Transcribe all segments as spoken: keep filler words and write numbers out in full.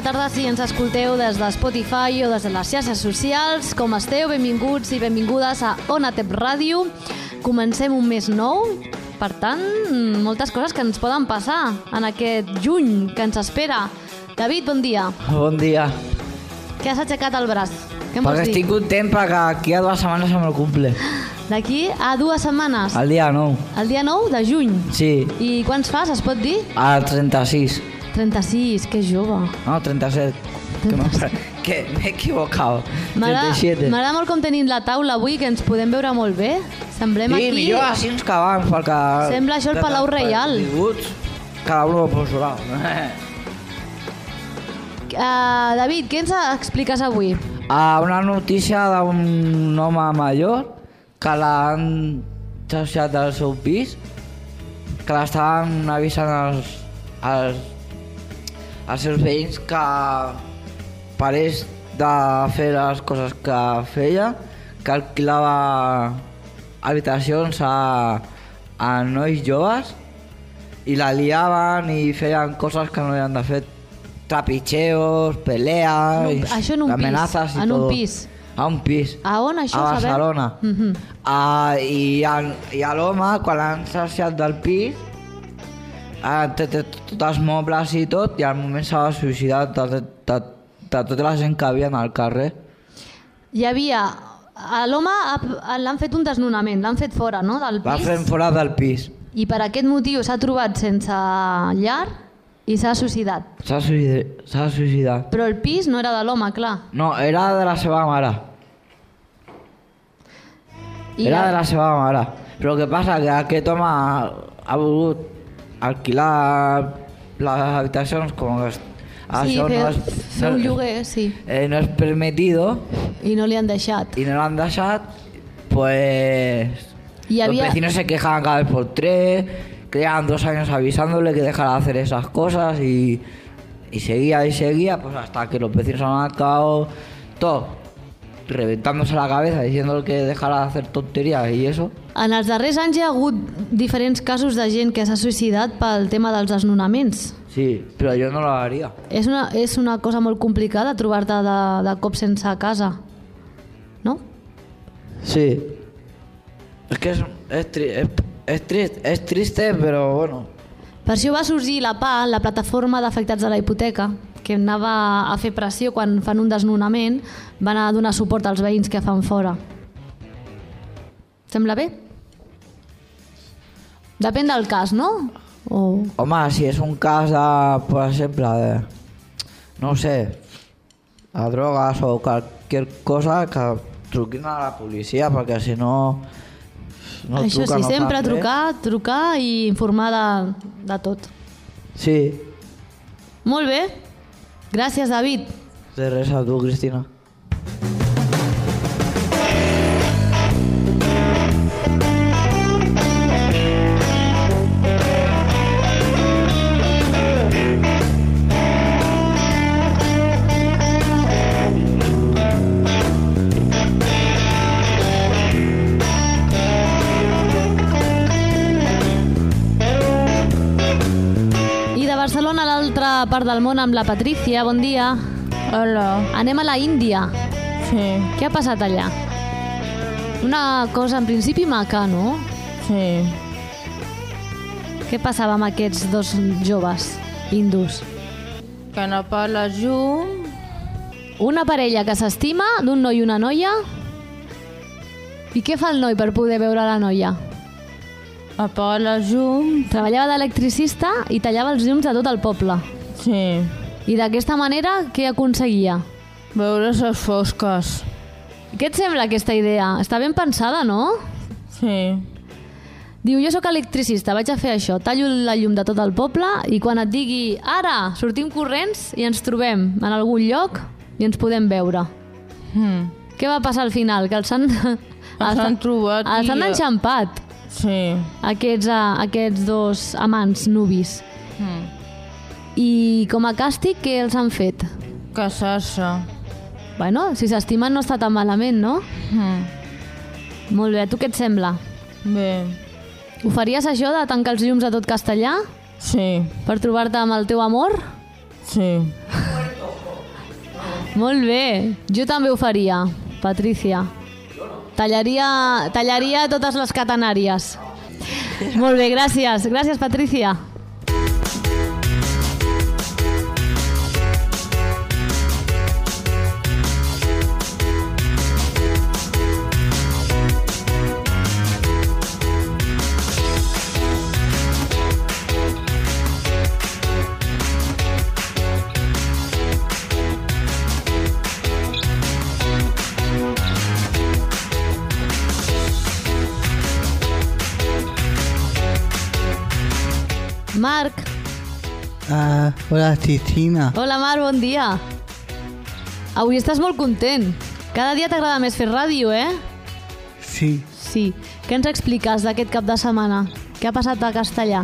tarda si ens escolteu des de Spotify o des de les xarxes socials. Com esteu? Benvinguts i benvingudes a Onatep Ràdio. Comencem un mes nou, per tant, moltes coses que ens poden passar en aquest juny que ens espera. David, bon dia. Bon dia. Què has aixecat el braç? Què em vols Perquè dir? estic content perquè aquí a dues setmanes és el meu cumple. D'aquí a dues setmanes. El dia nou. El dia nou de juny. Sí. I quants fas, es pot dir? Al trenta-sis. trenta-sis, que jove. No, trenta-set. Que m'he que m'he equivocat. trenta-set. M'agrada molt com tenim la taula avui, que ens podem veure molt bé. Semblem Sí, aquí... millor així que abans, perquè... Sembla això el Palau Reial. Cada uno por su lado. Uh, David, què ens expliques avui? Uh, una notícia d'un home major que l'han xarxat del seu pis, que l'estaven avisant als, als, als seus veïns que parés de fer les coses que feia, que alquilava habitacions a, a nois joves i la liaven i feien coses que no havien de fer, trapitxeos, peleas, En un- això en un pis, amenazas y en un todo. pis. A un pis. A on, això, A sabem? Barcelona. Mhm. Ah, i, el, I a l'home, quan l'han saciat del pis, ah, té, té tots els mobles i tot, i al moment s'ha suïcidat de, de, de, de tota la gent que havia al carrer. Hi havia... A l'home ha- l'han fet un desnonament, l'han fet fora, no?, del Va pis. fer fora del pis. I per aquest motiu s'ha trobat sense llar i s'ha suïcidat. S'ha suïcidat, s'ha suïcidat. Però el pis no era de l'home, clar. No, era de la seva mare. I Era la- de la seva mare. Però el que passa que aquest home ha, ha volgut alquilar les habitacions com que Sí, això fer, no és, fer un no- lloguer, sí. eh, no és permitido I no li han deixat. y no lo han dejado, pues Y había- los vecinos se quejaban cada vez por tres, que llevan dos años avisándole que dejara de hacer esas cosas y, y seguía y seguía, pues hasta que los vecinos han acabado todo reventándose la cabeza diciéndole que dejara de hacer tonterías y eso. En els darrers anys hi ha hagut diferents casos de gent que s'ha suïcidat pel tema dels desnonaments. Sí, pero yo no lo haría. És una, és una cosa molt complicada trobar-te de, de cop sense casa, no? Sí. Es que es, es, tri- es, es triste, es triste, pero bueno. Per això va sorgir la P A, la plataforma d'afectats de la hipoteca, que anava a fer pressió quan fan un desnonament, van a donar suport als veïns que fan fora. Sembla bé? Depèn del cas, no? O... Home, si és un cas de, per exemple, de, no sé, a drogas o cualquier cosa, que truquin a la policia, perquè si no... no Això truca, sí, no sempre fan res. trucar, trucar i informar de, de tot. Sí, Molt bé. Gràcies, David. de res a tu, Cristina. I de Barcelona a l'altra part del món amb la Patrícia. Bon dia. Hola. Anem a la Índia. Sí, Què ha passat allà? Una cosa en principi maca, no? sí. Què passava amb aquests dos joves hindus? Que no per la llum... Una parella que s'estima, d'un noi i una noia. I què fa el noi per poder veure la noia? Apaga la llum... Treballava d'electricista i tallava els llums de tot el poble. Sí. I d'aquesta manera, què aconseguia? Veure les fosques. Què et sembla aquesta idea? Està ben pensada, no? Sí. Diu, jo sóc electricista, vaig a fer això, tallo la llum de tot el poble i quan et digui ara, sortim corrents i ens trobem en algun lloc i ens podem veure. Hmm. Què va passar al final? Que els han... Els han trobat Els i- han enxampat, Sí. aquests, uh, aquests dos amants nubis. Hmm. I com a càstig, què els han fet? Casar-se. Bueno, si s'estimen no està tan malament, no? Hmm. Molt bé, a tu què et sembla? Bé. Ho faries això de tancar els llums a tot castellà Sí. per trobar-te amb el teu amor? Sí. Molt bé. Jo també ho faria, Patricia. Tallaria, tallaria totes les catenàries. Molt bé, gràcies. Gràcies, Patricia. Marc. Uh, hola, Titina. Hola, Marc, bon dia. Avui estàs molt content. Cada dia t'agrada més fer ràdio, eh? Sí. Sí. Què ens expliques d'aquest cap de setmana? Què ha passat a Castellà?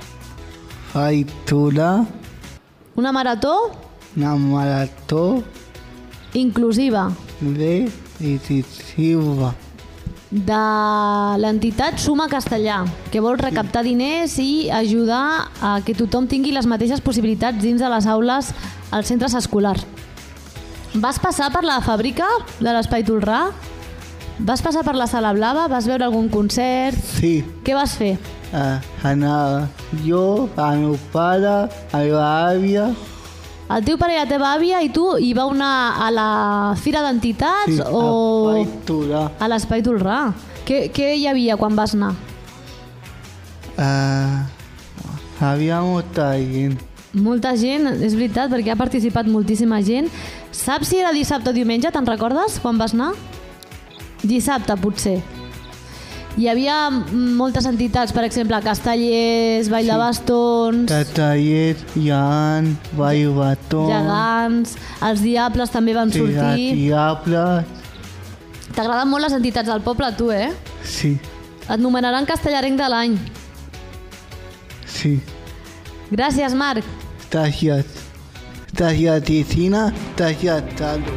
Faitura. Una marató Una marató inclusiva de decisiva. de l'entitat Suma Castellà, que vol recaptar diners i ajudar a que tothom tingui les mateixes possibilitats dins de les aules als centres escolars. Vas passar per la fàbrica de l'Espai Tolrà? Vas passar per la Sala Blava? Vas veure algun concert? Sí. Què vas fer? Uh, anava jo, el meu pare, la meva àvia. El teu pare i la teva àvia i tu hi vau anar a la fira d'entitats Sí, o a Faitura. a l'Espai Tolrà? Què, què hi havia quan vas anar? Uh, havia molta gent. Molta gent, és veritat, perquè ha participat moltíssima gent. Saps si era dissabte o diumenge, te'n recordes, quan vas anar? Dissabte, potser. Hi havia moltes entitats, per exemple, Castellers, Vall de Bastons, Tatallers, Jan, Vallbatón, Gegants, els Diables també van sortir. Diables. T'agraden molt les entitats del poble, a tu, eh? Sí, Et nomenaran castellarenc de l'any. sí. Gràcies, Marc. Gràcies. Gràcies, Titina. Gràcies, Carlos.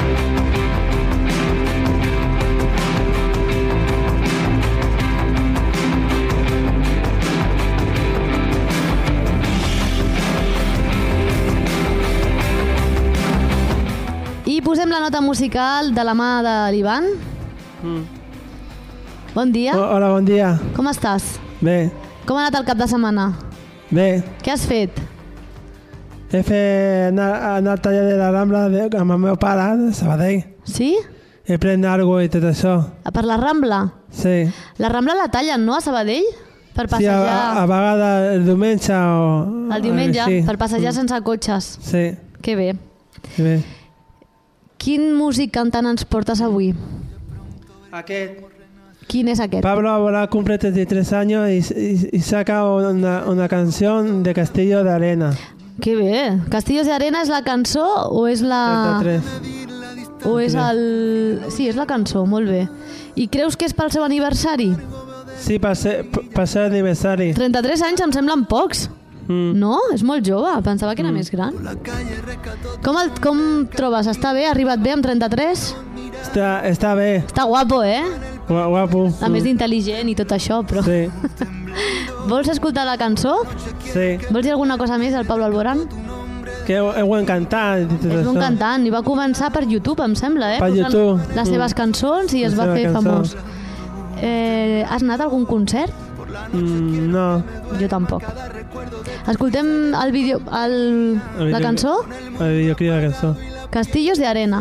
I posem la nota musical de la mà de l'Ivan. Mm. Bon dia. Oh, hola, bon dia. Com estàs? Bé, Com ha anat el cap de setmana? bé. Què has fet? He fet anar, anar al taller de la Rambla de, amb el meu pare, de Sabadell. Sí? He pres nargo i tot això. Per la Rambla? Sí. La Rambla la tallen, no, a Sabadell? Per Sí, a, passejar... a, a vegades el diumenge o... El diumenge, sí. per passejar sense cotxes. Sí, Que bé. bé. Quin músic cantant ens portes avui? Aquest. Quin és aquest? Pablo ahora cumple treinta y tres años y, y, y saca una, una canción de Castillo de Arena. Que bé. Castillos de Arena és la cançó o és la... treinta y tres. O és el... Sí, és la cançó, molt bé. I creus que és pel seu aniversari? Sí, per ser, per ser aniversari. trenta-tres anys em semblen pocs. Mm. No? És molt jove. Pensava que era més gran. Com, el, com trobes? Està bé? Ha arribat bé amb trenta-tres? Està, està bé. Està guapo, eh? Gua- Guapo. A més d'intel·ligent i tot això, però... Sí, Vols escoltar la cançó? sí. Vols dir alguna cosa més al Pablo Alborán? Que és un cantant. i tot És un això. cantant i va començar per YouTube, em sembla, eh? Per Posant YouTube. les seves cançons i La es va seva fer cançó. famós. Eh, has anat a algun concert? Mm, no. Jo tampoc. Escoltem el vídeo, el, El la vídeo- cançó? El videoclip de la cançó. Castillos de Arena.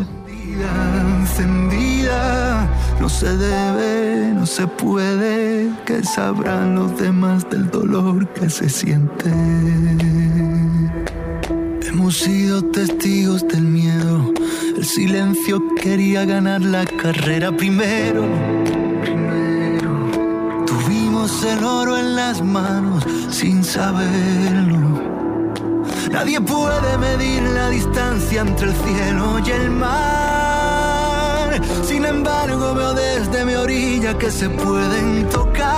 Encendida, no se debe, no se puede, que sabrán los demás del dolor que se siente. Hemos sido testigos del miedo, el silencio quería ganar la carrera primero. Primero. Tuvimos el oro en las manos sin saberlo. Nadie puede medir la distancia entre el cielo y el mar. Sin embargo, veo desde mi orilla que se pueden tocar.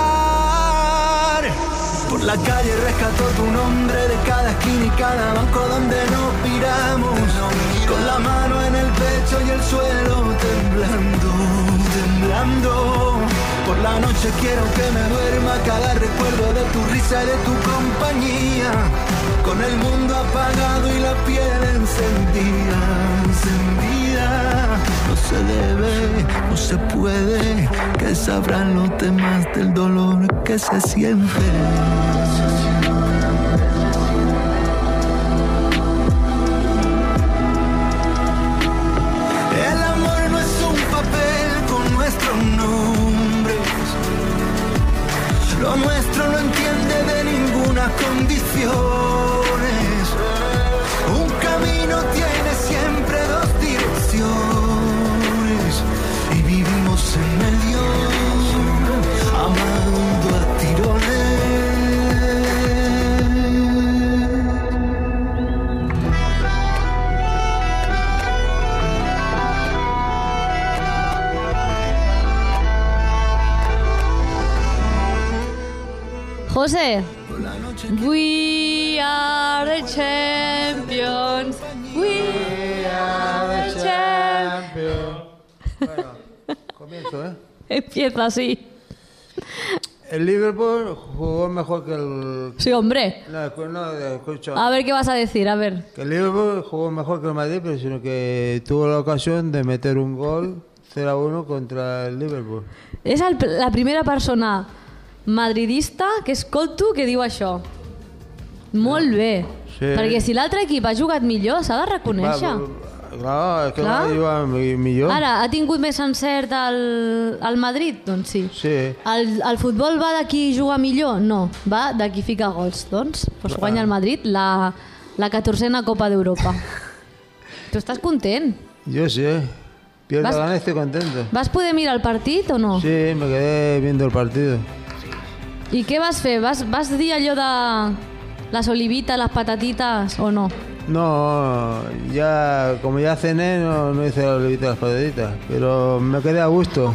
Por la calle rescató tu nombre de cada esquina y cada banco donde nos piramos. Con la mano en el pecho y el suelo temblando, temblando. Por la noche quiero que me duerma cada recuerdo de tu risa y de tu compañía. Con el mundo apagado y la piel encendida, encendida. No se debe, no se puede, que sabrán los demás del dolor que se siente. El amor no es un papel con nuestros nombres. Lo nuestro no entiende de ninguna condición. Un camino tiene siempre dos direcciones y vivimos en medio, amando a tirones. José, we are the champions. We are the champions. Bueno, comienzo, ¿eh? Empieza así. El Liverpool jugó mejor que el... Sí, hombre. No, escu- no, escucha. A ver qué vas a decir, a ver. Que el Liverpool jugó mejor que el Madrid, pero sino que tuvo la ocasión de meter un gol cero a uno contra el Liverpool. És el, la primera persona madridista que escolto que diu això. Molt bé. Sí. Perquè si l'altre equip ha jugat millor, s'ha de reconèixer. Va, Claro, es que Clar. Madrid va mi- millor. Ara, ha tingut més encert el, el Madrid? Doncs sí. Sí. El, el futbol va de qui juga millor? No, va de qui fica gols. Doncs, doncs guanya el Madrid la, la catorzena Copa d'Europa. Tu estàs content? Yo sí. Pierda Vas- gana, estoy contento. Vas poder mirar el partit o no? Sí, me quedé viendo el partido. I què vas fer? Vas, vas dir allò de les olivitas, les patatitas o no? No, ya como ya cené, no, no hice la olivita de las pataditas, pero me quedé a gusto.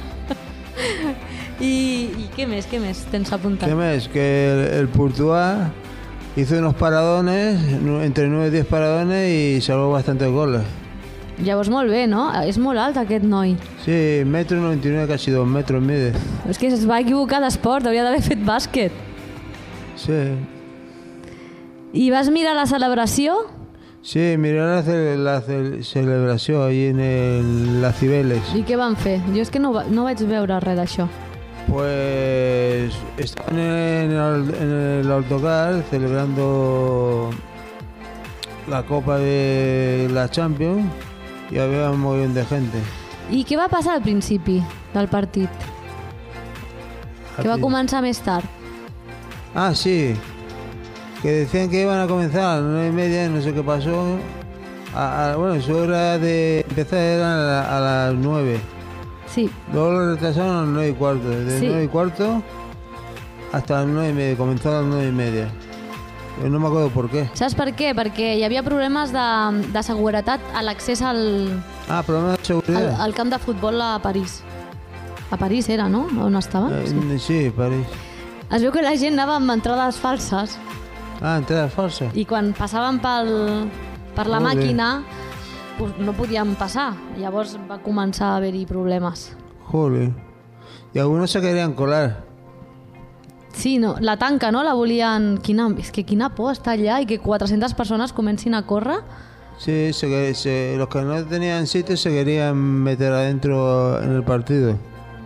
I, i què més, què més tens apuntat? ¿Qué más? Que el, el Courtois hizo unos paradones, nu- entre nueve y diez paradones y salvó bastantes goles. Llavors molt bé, no? És molt alt aquest noi. Sí, metro noventa y nueve, casi dos metros mide. És que es va equivocar d'esport, hauria d'haver fet bàsquet. Sí, I vas mirar la celebració? sí, miré la, ce- la ce- celebración ahí en el, las Cibeles. I què van fer? Jo és que no, va- no vaig veure res d'això. Pues estaban en el, en el autocar celebrando la Copa de la Champions y había un montón de gente. I què va passar al principi del partit? Que va Aquí. començar més tard. Ah, sí, que decían que iban a comenzar a las nueve y media, no sé qué pasó. A- a- bueno, su hora de empezar era a, la- a las nueve. Sí. Luego lo retrasaron a las nueve y cuarto. Desde Sí. nueve y cuarto hasta las nueve y media. Comenzó a las nueve y media. Pero no me acuerdo por qué. Saps per què? Perquè hi havia problemes de, de seguretat a l'accés al, Ah, problema de al, seguridad. al camp de futbol a París. A París era, no? On estava? Eh, Sí. sí, París. Es veu que la gent anava amb entrades falses Ah, entrada falsa. i quan passaven pel, per la Molt bé. màquina pues, no podien passar. Llavors va començar a haver-hi problemes. Joder. Y algunos se querían colar. Sí, no, la tanca, no? La volien... Quina, és que quina por estar allà i que quatre-centes persones comencin a córrer. Sí, se, que- se- los que no tenían sitio se querían meter adentro en el partido.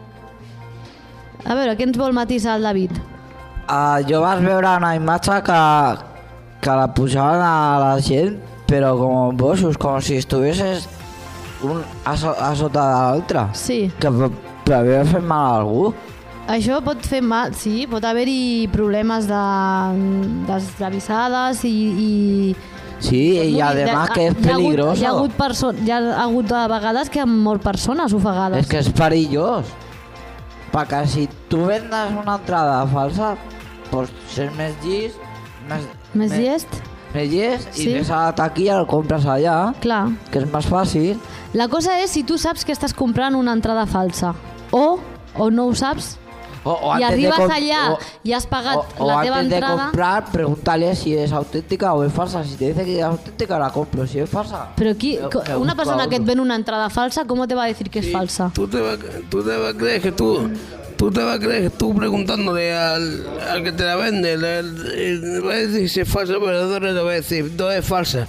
A veure, què ens vol matisar el David? Uh, jo vas veure una imatge que, que la pujaven a la gent, però com boixos, com si estuvessis un a, so, a sota de l'altre. Sí. Que p- però havia fet mal a algú. Això pot fer mal, sí, pot haver-hi problemes de, desavisades i... i Sí, i además que és hi ha hagut- peligroso. Hi ha hagut, perso hi ha hagut de vegades que han mort persones ofegades. És que és perillós. Perquè si tu vendes una entrada falsa, pues ser més llest, més, Més llest? més llest Sí. i més a la taquilla el compres allà, Clar. que és més fàcil. La cosa és si tu saps que estàs comprant una entrada falsa o, o no ho saps O, o i antes de arribes com- allà o- i has pagat o, o la teva antes de entrada... comprar, pregúntale si es auténtica o es falsa. Si te dice que es auténtica, la compro. Si es falsa... Però qui, me- co- me una busco persona que et otro. ven una entrada falsa, ¿cómo te va a decir que es falsa? Tú te, vas, tú te vas a creer que tú tú te vas a creer, tú preguntándole al, al que te la vende, le, le va a decir si es falsa o verdadera, te va a decir, no es falsa.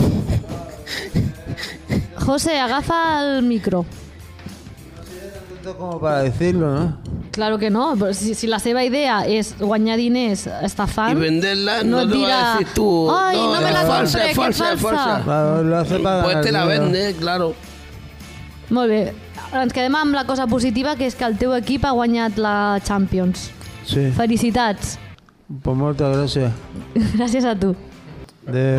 José, agafa el micro. Tanto como para decirlo, ¿no? Claro que no, però si, si la seva idea és guanyar diners estafant... Y venderla, no, et te va a dirà, decir tú, ai, no, no, me es la falsa, compré, es falsa, que es falsa. Claro, lo hace para Pues ganar te la dinero. vende, claro. Molt bé, ens quedem amb la cosa positiva, que és que el teu equip ha guanyat la Champions. Sí, Felicitats. pues muchas gracias. Gràcies a tu. De...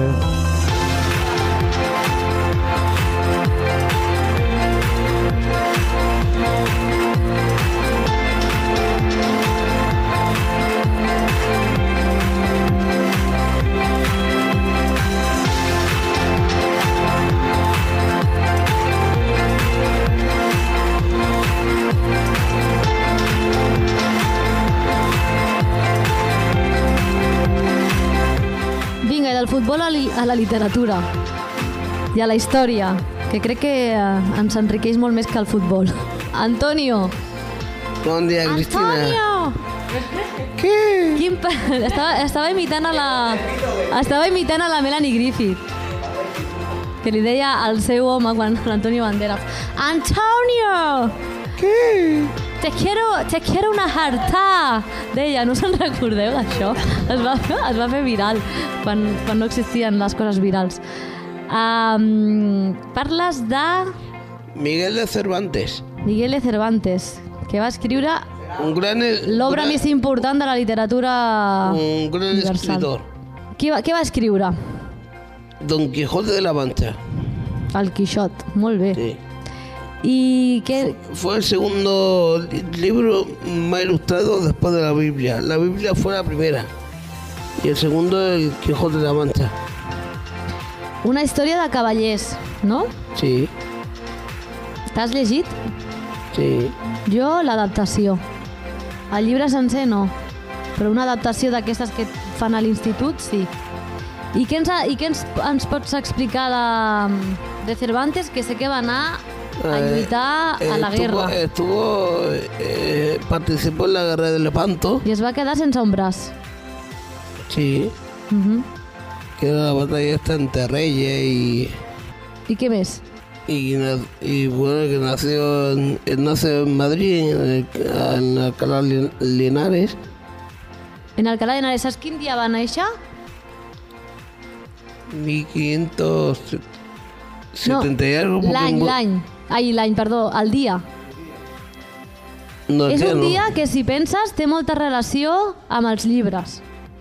Vinga, i del futbol a, li, a la literatura i a la història, que crec que eh, ens enriqueix molt més que el futbol. Antonio! Bon dia, Cristina. Antonio! Què? Quin pa... estava, estava imitant a la... Estava imitant a la Melanie Griffith, que li deia al seu home quan l'Antonio Banderas: Antonio! Què? Te quiero, te quiero una jartà! Deia, no se'n recordeu d'això? Es va, es va fer viral quan, quan no existien les coses virals. Um, parles de Miguel de Cervantes. Miguel de Cervantes, que va escriure Un gran... l'obra gran- més important de la literatura Un gran universal. escritor. Qui va, què va escriure? Don Quijote de la Mancha. El Quixot, molt bé. Sí. I què... Fue el segundo li- libro más ilustrado después de la Biblia. La Biblia fue la primera. Y el segundo, el Quijote de la Mancha. Una història de cavallers, no? Sí, T'has llegit? sí. Jo, l'adaptació. El llibre sencer no, però una adaptació d'aquestes que fan a l'institut, sí. I què ens, ha, i què ens, ens pots explicar de, de Cervantes, que sé que va anar a lluitar Eh, a la estuvo- guerra Estuvo, eh, participó en la guerra de Lepanto. i es va quedar sense un braç. Sí, Uh-huh. que era la batalla esta entre reyes y... I què més? Y, na- y bueno, que nació en, él nació en Madrid, en, el, en Alcalá Lin- Linares. En Alcalá de Henares, saps quin dia va néixer? mil quinientos setenta y algo. porque l'any, mu- l'any. Ai, l'any, perdó, el dia. No, És ya un no. dia que, si penses, té molta relació amb els llibres.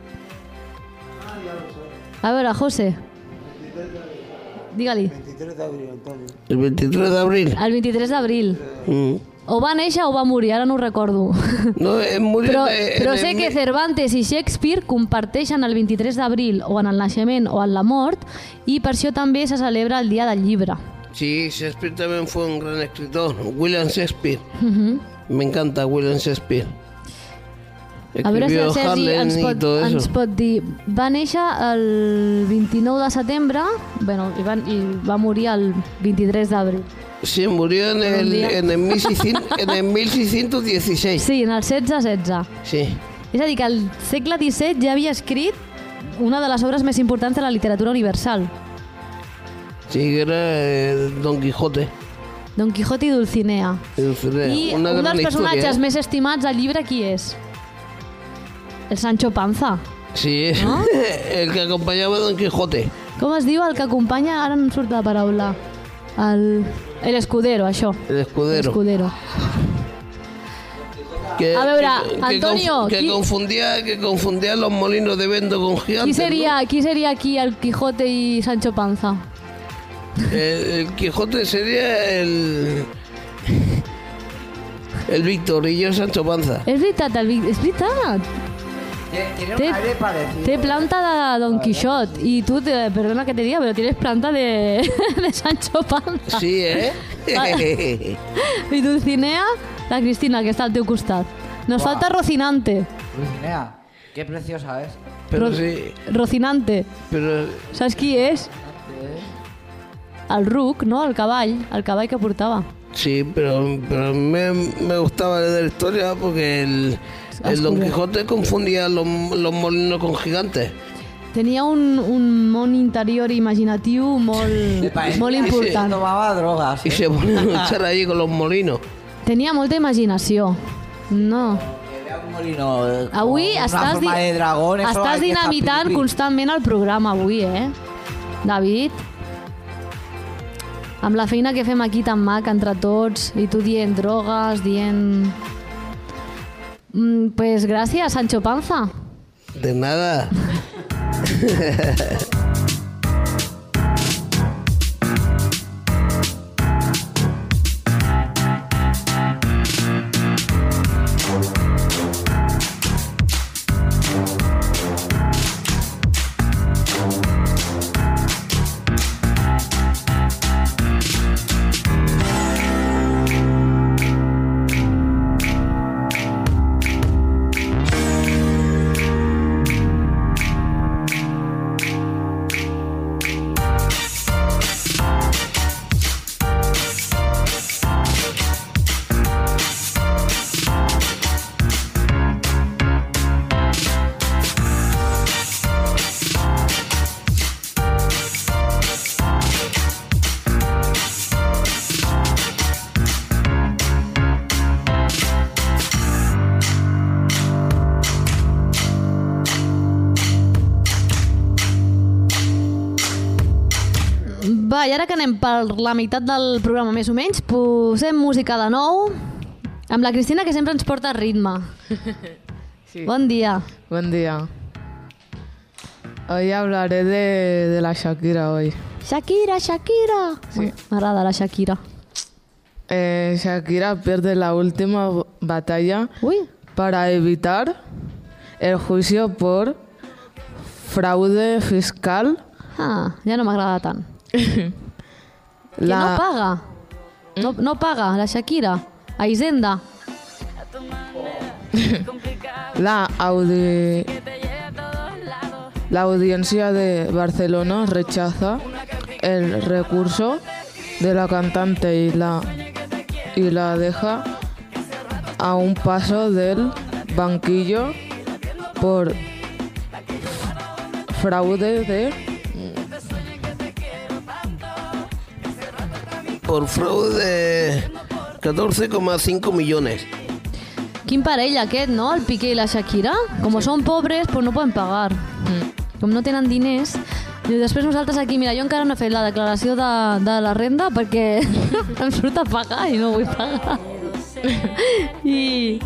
A veure, José. Digue-li. El veintitrés de abril. El vint-i-tres d'abril. Mm. O va néixer o va morir, ara no ho recordo. No, es muy Però, en però el sé que mi- Cervantes i Shakespeare comparteixen el vint-i-tres d'abril o en el naixement o en la mort, i per això també se celebra el dia del llibre. Sí, Shakespeare también fue un gran escritor. William Shakespeare. Uh-huh. Me encanta William Shakespeare. A veure si el Escribió Sergi Harlem ens y pot, todo ens eso. pot dir. Va néixer el vint-i-nou de setembre, bueno, i, va, i va morir el vint-i-tres d'abril. Sí, murió en Un el, día. en el, mil seiscientos, en el mil seiscientos dieciséis. Sí, en el setze setze. Sí. És a dir, que al segle disset ja havia escrit una de les obres més importants de la literatura universal, Sí, que era eh, Don Quijote. Don Quijote i Dulcinea. Dulcinea. I Una un gran dels personatges historia, ¿eh? més estimats al llibre, qui és? El Sancho Panza. Sí, ¿No? el que acompañaba a Don Quijote. Com es diu el que acompanya? Ara no em surt la paraula. El, el escudero, això. El escudero. Escudero. Que, A veure, que- que Antonio, conf- que, qui- confundía, que confundía los molinos de vento con gigantes. Qui seria, qui seria aquí el Quijote i Sancho Panza? ¿no? El, el Quijote sería el... El Víctor y yo Sancho Panza. És veritat, el, Vic- és veritat. Tiene Té- un aire parecido. Té planta de Don Quixot i tu, te, perdona que te diga, pero tienes planta de, de Sancho Panza. Sí, ¿eh? I Dulcinea, la Cristina, que està al teu costat. Nos Buah. falta Rocinante. Dulcinea, qué preciosa es. Pero Ro- sí, Rocinante. pero... Saps qui és? El ruc, no? El cavall. El cavall que portava. Sí, pero, pero me, me gustaba leer la historia porque el, el Don Quijote confundía los, los molinos con gigantes. Tenia un, un món interior imaginatiu molt, molt important. Tomaba drogas. Y se ponía a luchar allí con los molinos. Tenia molta imaginació. No. Molino, Avui una estàs, di forma de dragón, eso estàs hay que estar dinamitant pim, pim. constantment el programa avui, eh? David? Amb la feina que fem aquí tan maca entre tots, i tu dient drogues, dient... Mm, pues gràcies, Sancho Panza. De nada. Va, i ara que anem per la meitat del programa, més o menys, posem música de nou amb la Cristina, que sempre ens porta ritme. Sí. Bon dia. Buen día. Hoy hablaré de, de la Shakira hoy. Shakira, Shakira. Sí. M'agrada la Shakira. Eh, Shakira pierde la última b- batalla Uy, para evitar el juicio por fraude fiscal. ah, ja no m'agrada tant. Que no paga. No, no paga, la Shakira. A Hisenda. La, audi- la audiencia de Barcelona rechaza el recurso de la cantante y la, y la deja a un paso del banquillo por fraude de Por fraude de catorce coma cinco millones. Quin parell aquest, no? El Piqué i la Shakira. Com són pobres, pues no poden pagar. Com no tenen diners. I després nosaltres aquí, mira, jo encara no he fet la declaració de, de la renda perquè em surt a pagar i no vull pagar. I...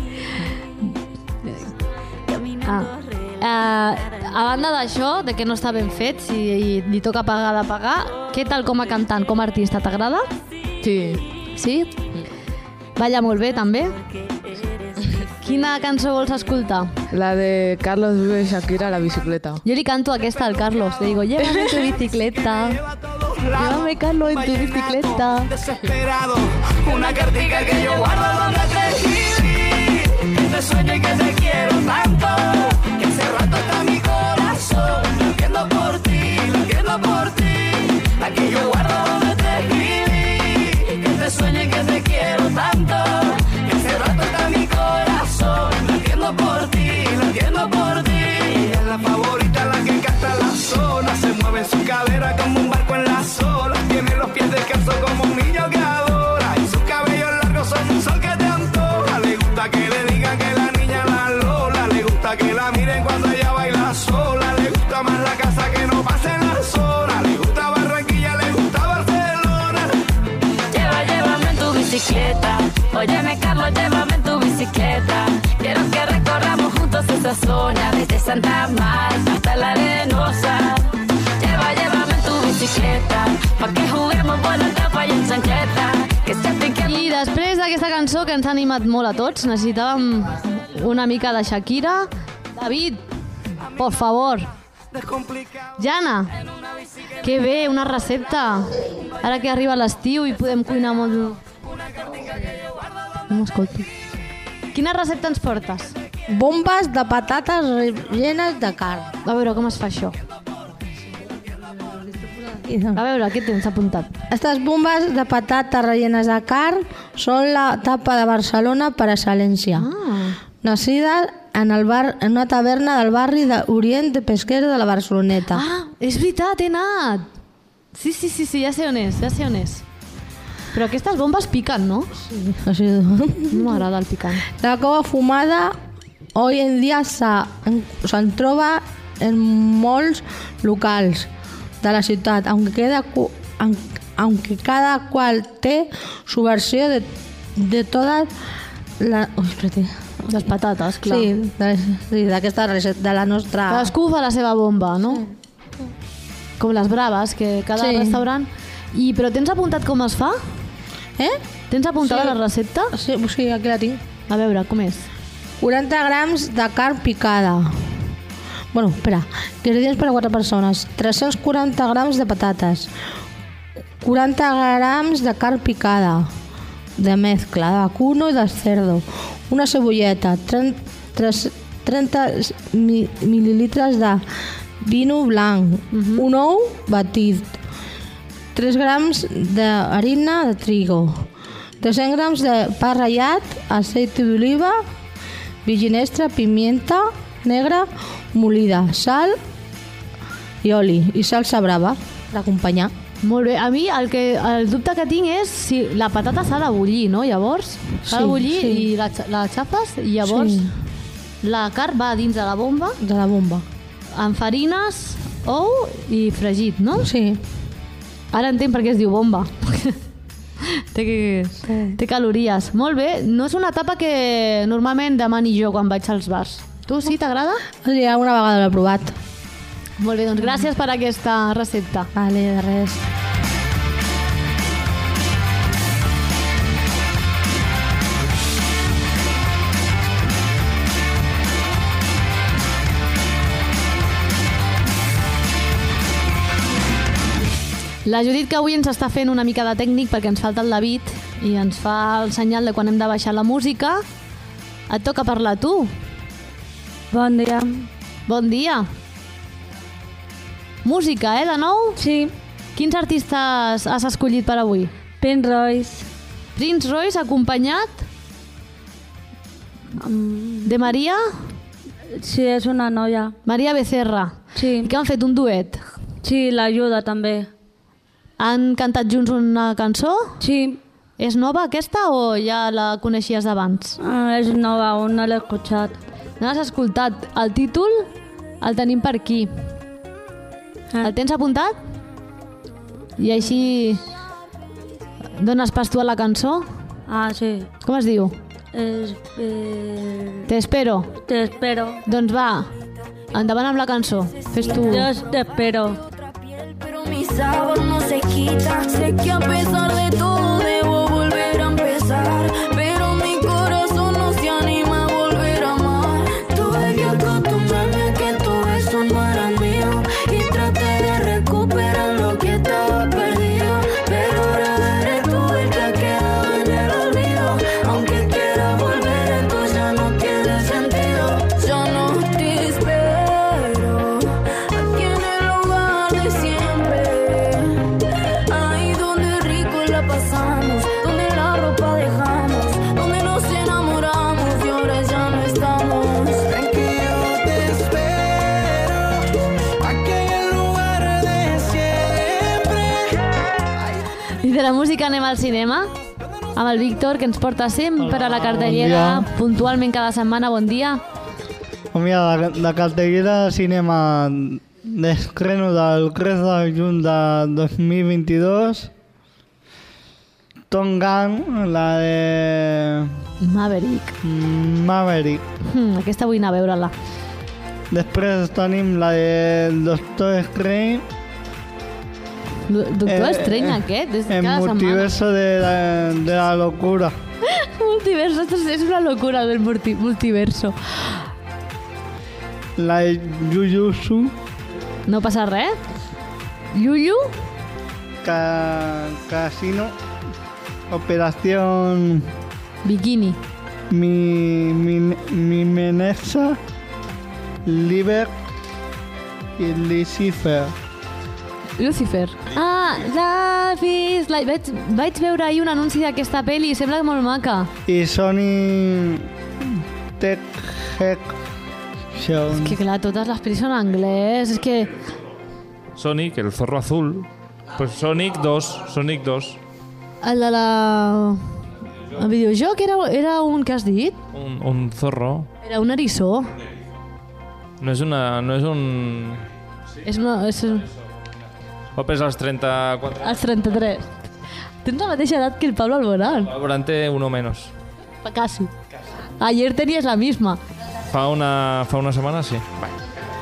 Ah. Uh, a banda d'això, de que no està ben fet, si li toca pagar de pagar, què tal com a cantant, com a artista, t'agrada? Sí. Sí? Balla molt bé, també? Quina cançó vols escoltar? La de Carlos Vive y Shakira, La bicicleta. Jo li canto aquesta al Carlos. Le digo, llévame tu bicicleta. Llévame, Carlos, en tu bicicleta. Desesperado, una cartica que yo guardo donde te escribí. Que te sueño y que te quiero tanto. Que hace rato está mi corazón. Lo entiendo por ti, lo entiendo por ti. Aquí yo guardo donde te escribí. Que te sueño y que te quiero tanto. Que hace rato está mi corazón. Lo entiendo por ti, lo entiendo por ti. Ella es la favorita, la que canta la zona. Se mueve en su cadera como un barco en las olas. Tiene los pies descalzos como un niño que adora. Y sus cabellos largos son un sol que te antoja. Le gusta que le digan que la niña la Lola. Le gusta que la miren cuando ella baila sola. Le gusta más la casa que no pase en la zona. Le gusta Barranquilla, le gusta Barcelona. Lleva, llévame en tu bicicleta. Óyeme, Carlos, llévame en tu bicicleta. Quiero que recorramos juntos esa zona. Desde Santa Marta hasta la Arenosa. Lleva, llévame en tu bicicleta. Pa' que juguemos bola, tapa y en chancleta. Que se pique. I després d'aquesta cançó que ens ha animat molt a tots, necessitàvem una mica de Shakira. David, por favor. Jana, que bé, una recepta. Ara que arriba l'estiu i podem cuinar molt... No m'escolto. Quina recepta ens portes? Bombes de patates rellenes de carn. A veure, com es fa això? A veure, què tens apuntat? Estas bombes de patates rellenes de carn són la tapa de Barcelona per excel·lència. Ah. Nacida en, el bar, en una taverna del barri d'Orient de Pesquera de la Barceloneta. Ah, és veritat, he anat. Sí, sí, sí, sí, ja sé on és, ja sé on és. Però aquestes bombes piquen, no? Sí, així... No m'agrada el picant. La cova fumada hoy en dia se'n troba en molts locals de la ciutat, aunque, queda, aunque cada cual té su versió de, de todas la... Ui, espérate. Les patates, clar. Sí, d'aquesta sí, recepta, de la nostra... Cadascú fa la seva bomba, no? Sí. Com les braves, que cada sí. restaurant... I, però tens apuntat com es fa? Eh? Tens apuntada sí. la recepta? Sí, sí, aquí la tinc. A veure, com és? quaranta grams de carn picada. Bueno, espera. Ingredients per a quatre persones. tres-cents quaranta grams de patates. quaranta grams de carn picada. De mezcla, de vacuno i de cerdo. Una cebolleta. trenta mil·lilitres de vino blanc. Uh-huh. Un ou batit. tres grams d'harina de trigo. tres-cents grams de pa ratllat, aceite d'oliva, virgin extra, pimienta negra molida, sal i oli i salsa brava per acompanyar. Molt bé, a mi el, que, el dubte que tinc és si la patata s'ha de bullir, no? Llavors s'ha sí, de bullir sí. i la, la xafes i llavors sí. la carn va dins de la bomba de la bomba amb farines, ou i fregit, no? Sí. Ara entenc per què es diu bomba. té, sí. té calories. Molt bé, no és una tapa que normalment demani jo quan vaig als bars. Tu sí, t'agrada? Sí, una vegada l'he provat. Molt bé, doncs gràcies per aquesta recepta. Vale, de res. La Judit, que avui ens està fent una mica de tècnic perquè ens falta el David i ens fa el senyal de quan hem de baixar la música. Et toca parlar tu. Bon dia. Bon dia. Música, eh, de nou? Sí. Quins artistes has escollit per avui? Prince Royce. Prince Royce acompanyat? Um... De Maria? Sí, és una noia. Maria Becerra. Sí. I que han fet un duet? Sí, l'ajuda també. Han cantat junts una cançó? Sí. És nova aquesta o ja la coneixies d'abans? Ah, és nova, no l'he escoltat. No l'has escoltat. El títol el tenim per aquí. Ah. El tens apuntat? I així dones pas tu a la cançó? Ah, sí. Com es diu? Es, eh... Te espero. Te espero. Doncs va, endavant amb la cançó. Fes tu. Jo te espero. Mi sabor no se quita. Sé que a pesar de todo debo volver a empezar, pero mi corazón no se anima a volver a amar. Tuve que acostumbrarme a que todo eso no era mío y traté de recuperar lo que estaba perdido, pero ahora eres tú el que ha quedado en el olvido. Aunque quiera volver, esto ya no tiene sentido. Yo no te espero aquí en el lugar de siempre. Pasamos, donde la ropa dejamos, donde nos enamoramos y ahora ya no estamos. Ven que yo te espero aquí en el lugar de siempre. I de la música anem al cinema amb el Víctor, que ens porta sempre Hola, a la cartellera, bon puntualment cada setmana. Bon dia. Bon dia, la, la cartellera de cinema d'estreno del tres de juny de dos mil vint-i-dos. Top Gun, la de... Maverick. Maverick. Hmm, aquesta vull anar a veure-la. Després tenim la de Doctor Strange. Doctor eh, Strange, eh, aquest? És el cada multiverso de la, de la locura. Multiverso, esto es una locura del multi, multiverso. La de Jujutsu. No passa res. Yuyu? Ca, casino. Operación Bikini. Mi, mi, mi Menesa, Liber y Lucifer. Lucifer. Ah, Love is Life. Vaig, vaig veure ahir un anunci d'aquesta pel·li i sembla molt maca. I Sony Tech Hack Show. És que clar, totes les pel·lis són en anglès, és que... Sonic, el zorro azul. Pues Sonic dos, Sonic dos. El de la... El videojoc era, era un que has dit? Un, un zorro. Era un eriçó. No és una... No és un... És una... És... O pesa els trenta-quatre. Els trenta-tres. Tens la mateixa edat que el Pablo Alborán. Alborán té uno menos. Casi. Ayer tenías la misma. Fa una, fa una setmana, sí. Vai.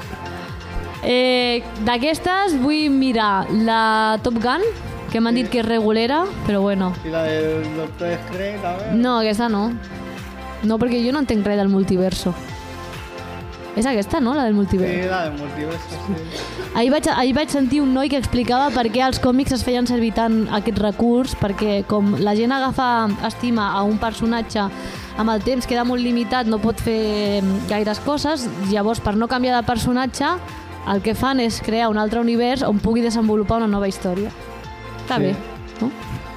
Eh, D'aquestes vull mirar la Top Gun, que m'han dit que és regulera, però bueno. I la del Doctor Strange també? No, aquesta no. No, perquè jo no entenc res del multiverso. És aquesta, no? La del multiverso. Sí, la del multiverso, sí. Ahir vaig, ahir vaig sentir un noi que explicava per què els còmics es feien servir tant aquest recurs, perquè com la gent agafa estima a un personatge amb el temps queda molt limitat, no pot fer gaires coses, llavors per no canviar de personatge el que fan és crear un altre univers on pugui desenvolupar una nova història. Està sí. bé, no?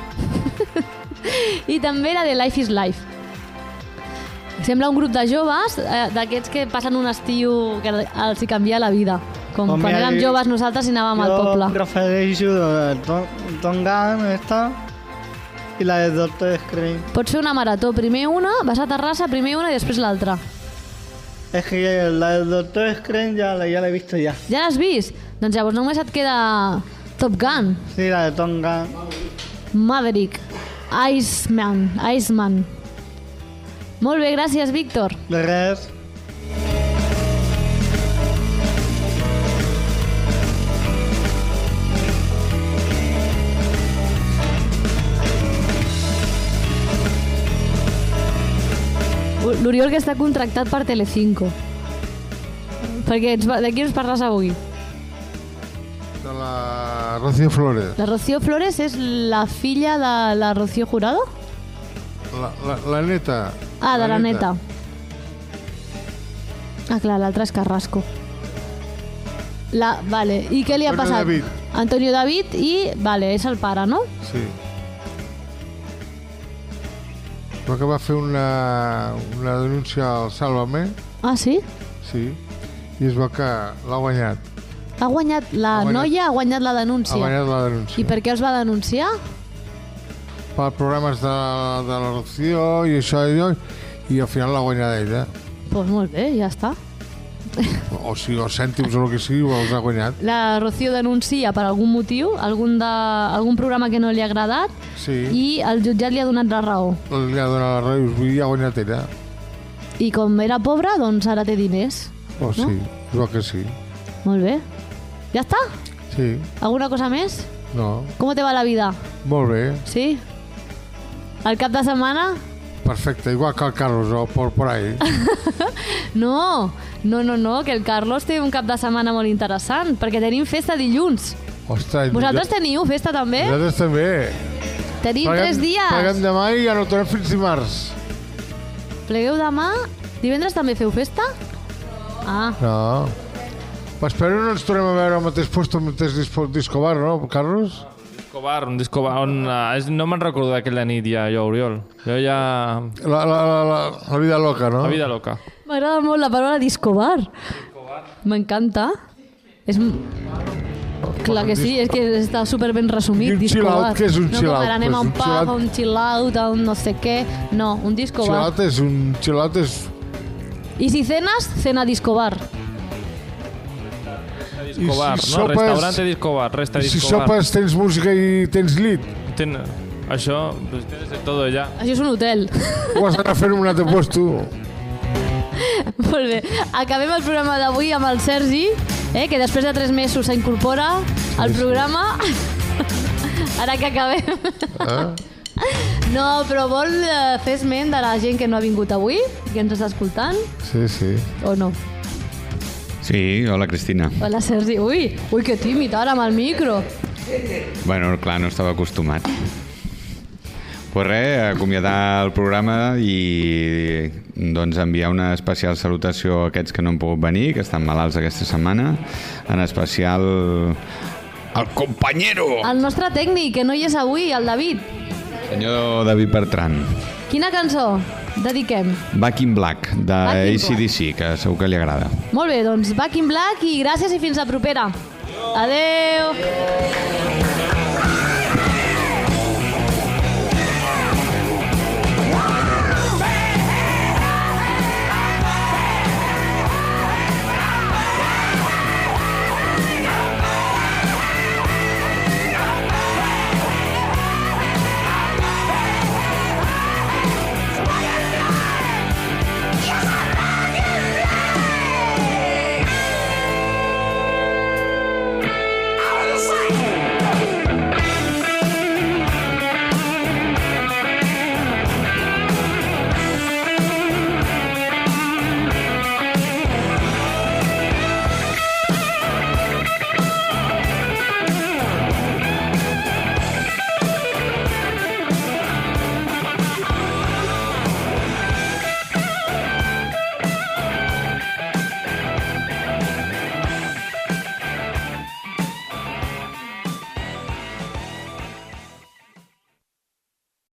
I també la de Life is Life. Sembla un grup de joves, eh, d'aquests que passen un estiu que els hi canvia la vida. Com Pues quan mira, érem joves nosaltres i anàvem al poble. Jo prefereixo Tom Gun, esta, i la de Doctor Strange. Pots fer una marató, primer una, vas a Terrassa, primer una i després l'altra. És que la de Doctor Strange ja, ja l'he vist ja. Ja l'has vist? Doncs llavors només et queda Top Gun. Sí, la de Tom Gun. Maverick. Iceman. Iceman. Molt bé, gràcies, Víctor. De res. L'Oriol que està contractat per Telecinco. Perquè ens, de qui ens parles avui? De la Rocío Flores. La Rocío Flores és la filla de la Rocío Jurado? La, la, la neta. Ah, de la, la neta. neta. Ah, clar, l'altre és Carrasco. La, vale. I què li ha Antonio passat? David. Antonio David i... Vale, és el pare, no? Sí. Però que va fer una, una denúncia al Sálvame. Ah, sí? Sí. I es veu que l'ha guanyat. Ha guanyat la ha guanyat, noia, ha guanyat la denúncia. Ha guanyat la denúncia. I per què els va denunciar? Per programes de, de la Rocío i això i allò, i al final l'ha guanyat ella. Doncs pues molt bé, ja està. O sigui, o cèntims o el que sigui, els ha guanyat. La Rocío denuncia per algun motiu, algun, de, algun programa que no li ha agradat, sí. I el jutjat li ha donat la raó. Li ha donat la raó i ha guanyat ella. I com era pobra, doncs ara té diners. Oh, no? Sí, és el que sí. Molt bé. Ja està? Sí. Alguna cosa més? No. Com te va la vida? Molt bé. Sí? El cap de setmana? Perfecte, igual que el Carlos, o por, por ahí. No, no, no, no, que el Carlos té un cap de setmana molt interessant, perquè tenim festa dilluns. Ostres, vosaltres jo... teniu festa també? Nosaltres també. Tenim Pleguem, tres dies. Pleguem demà i ja no tornem fins dimarts. Plegueu demà? Divendres també feu festa? Ah. No. Espero no ens tornem a veure al mateix lloc, al mateix disco bar, no, Carlos? Disco bar, un disco bar on... Uh, no me'n recordo d'aquella nit ja, jo, Oriol. Jo ja... La, la, la, la, la vida loca, no? La vida loca. M'agrada molt la paraula disco bar. M'encanta. És... Clar que sí, és que està super ben resumit. I un disco bar. Què és un no chill out? No, com anem a un pub, chill a un chill out, a un no sé què. No, un disco bar. Chill out és un... Chill out és... I si cenas, cena disco bar. Disco bar, si no? Sopes, restaurante disco bar, resta disco bar. I si sopes, tens música i tens llit? Ten... Això, pues tienes de todo ja. Això és un hotel. Ho has d'anar a fer en un altre lloc, tu. Molt bé. Acabem el programa d'avui amb el Sergi, eh, que després de tres mesos s'incorpora al programa. Ara que acabem. Eh? No, però vol eh, fer esment de la gent que no ha vingut avui, que ens està escoltant? Sí, sí. O no? Sí, hola Cristina. Hola Sergi. Ui, ui que tímid ara amb el micro. Bueno, clar, no estava acostumat. Pues res, acomiadar el programa i doncs enviar una especial salutació a aquests que no han pogut venir, que estan malalts aquesta setmana. En especial El compañero! El nostre tècnic, que no hi és avui, el David. Senyor David Bertran. Quina cançó dediquem? Back in Black, de Back in A C D C, que segur que li agrada. Molt bé, doncs Back in Black i gràcies i fins la propera. Adeu!